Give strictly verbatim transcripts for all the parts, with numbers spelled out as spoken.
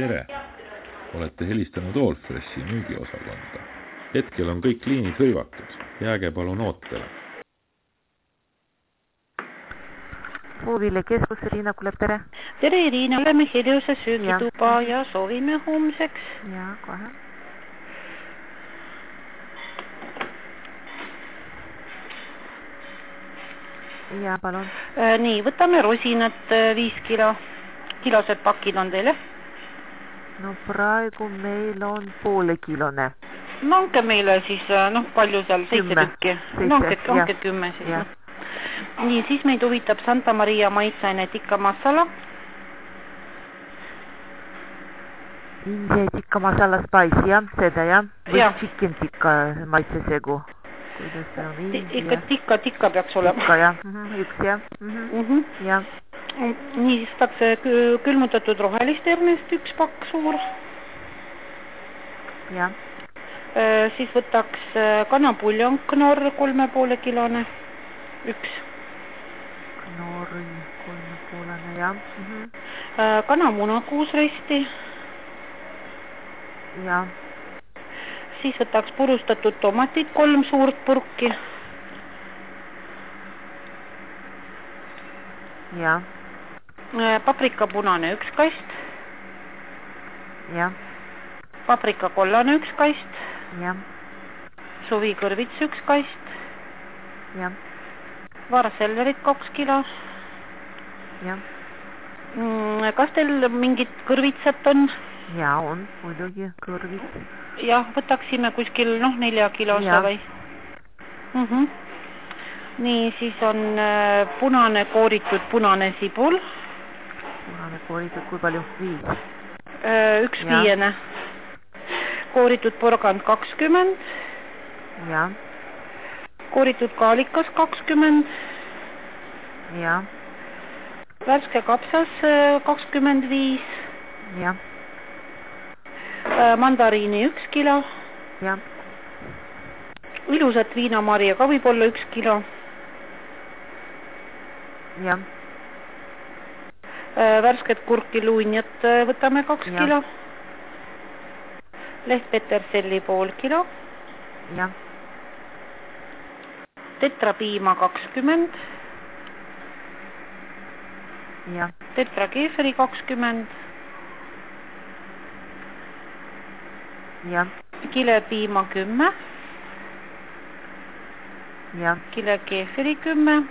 tere! Olete helistanud Allfreshi müügiosakonda. Hetkel on kõik liinid hõivatud. Jääge palun ootele. Puuville keskus, Riina kuuleb, tere! Tere, Riina, oleme Heljusa söögituba ja. ja soovime homseks. Ja, kohe. Ja, palun. Äh, nii, võtame rosinat viis kilo. Kilosed pakid on teile? No praegu meil on poole kilone. No onke meile siis, noh, palju seal, seitse tükki. No onke, onke kümme siis. No. Nii, siis meid huvitab Santa Maria maitsaine tikka masala. India tikka masala spice, jah, seda, jah? Või ja. Chicken tikka maitsesegu. Kuidas see on India? Ikka tikka, tikka peaks olema. Tikka, jah. Üks, jah. Mm -hmm. Ja. Nii, siis võtaks külmutatud rohelist ernest üks pakk suur. Ja. Siis võtaks kanapuljon knorr kolme poole kilone. Üks. Knorri kolme poolene, jah. Mm -hmm. Kanamuna kuus resti. Ja. Siis võtaks purustatud tomatid kolm suurt purki. Ja. Paprika punane üks kast. Ja. Paprika kollane üks kast. Ja. Suvikõrvits üks kast. Ja. Vaarsellerit kaks kilo. Ja. Kas teil mingit kõrvitsat on? Ja, on muidugi kõrvits. Jah, võtaksime kuskil noh nelja kilose ja. Või? Uh -huh. Nii, siis on äh, punane kooritud punane sibul. Punane kooritud, kui palju? Viis? Äh, üks ja. Viiene. Kooritud porgand kakskümmend. Ja. Kooritud kaalikas kakskümmend. Ja. Värske kapsas kakskümmend viis. Ja. Mandariini üks kilo. Ja. Ilusat viinamarja ka võib olla üks kilo. Ja. Värsket kurki luinjat võtame kaks ja. Kilo. Lehtpeterselli pool kilo. Ja. Tetrapiima kakskümmend. Ja. Tetrakeeferi kakskümmend. Ja. Kilepiima kümme. Ja. Kilekeeferi kümme.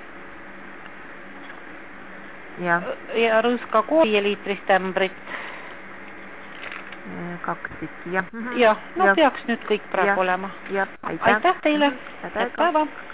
Ja. Ja rõõska kool viie liitrist ämbrit. Kaks tükki, jah. Jah, no ja. Peaks nüüd kõik praegu ja. olema. Ja. Aitäh, Aitäh teile. Aitäh. Päeva.